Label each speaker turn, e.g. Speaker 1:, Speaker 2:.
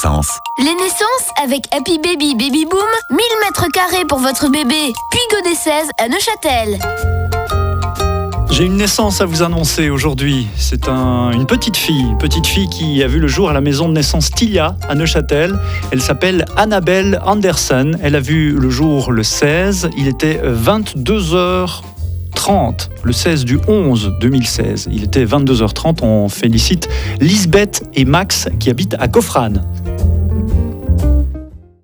Speaker 1: naissance.
Speaker 2: Les naissances avec Happy Baby Baby Boom, 1000 mètres carrés pour votre bébé. Puy des 16 à Neuchâtel.
Speaker 3: J'ai une naissance à vous annoncer aujourd'hui. C'est une petite fille qui a vu le jour à la maison de naissance Tilia à Neuchâtel. Elle s'appelle Annabelle Anderson. Elle a vu le jour le 16. Il était 22h30, le 16 du 11 2016. Il était 22h30. On félicite Lisbeth et Max qui habitent à Coffrane.